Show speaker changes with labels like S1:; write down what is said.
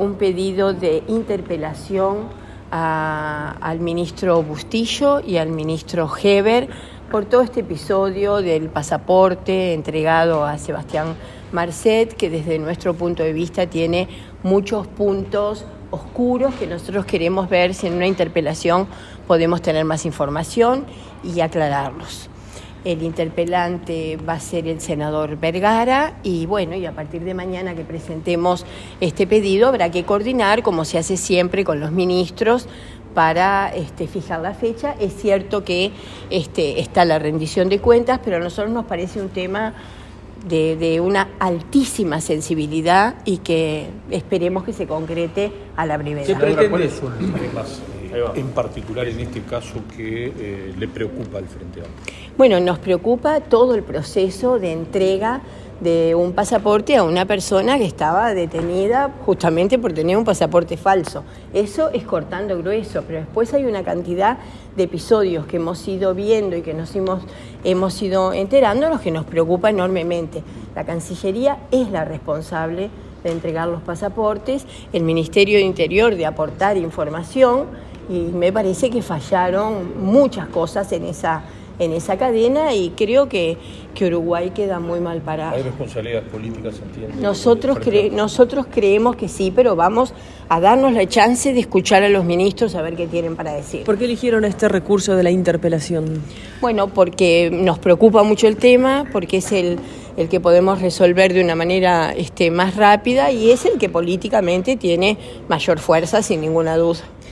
S1: un pedido de interpelación al ministro Bustillo y al ministro Heber por todo este episodio del pasaporte entregado a Sebastián Marcet, que desde nuestro punto de vista tiene muchos puntos oscuros que nosotros queremos ver si en una interpelación podemos tener más información y aclararlos. El interpelante va a ser el senador Vergara y a partir de mañana que presentemos este pedido habrá que coordinar, como se hace siempre con los ministros, para fijar la fecha. Es cierto que está la rendición de cuentas, pero a nosotros nos parece un tema de una altísima sensibilidad y que esperemos que se concrete a la brevedad.
S2: ¿Cuáles son los temas en particular en este caso que le preocupa al Frente Amplio?
S1: Bueno, nos preocupa todo el proceso de entrega de un pasaporte a una persona que estaba detenida justamente por tener un pasaporte falso. Eso es cortando grueso, pero después hay una cantidad de episodios que hemos ido viendo y que hemos ido enterándonos que nos preocupa enormemente. La Cancillería es la responsable de entregar los pasaportes, el Ministerio de Interior de aportar información, y me parece que fallaron muchas cosas en esa cadena y creo que Uruguay queda muy mal parado.
S2: ¿Hay responsabilidades políticas, entiende?
S1: Nosotros creemos que sí, pero vamos a darnos la chance de escuchar a los ministros a ver qué tienen para decir.
S3: ¿Por qué eligieron este recurso de la interpelación?
S1: Bueno, porque nos preocupa mucho el tema, porque es el que podemos resolver de una manera más rápida y es el que políticamente tiene mayor fuerza, sin ninguna duda.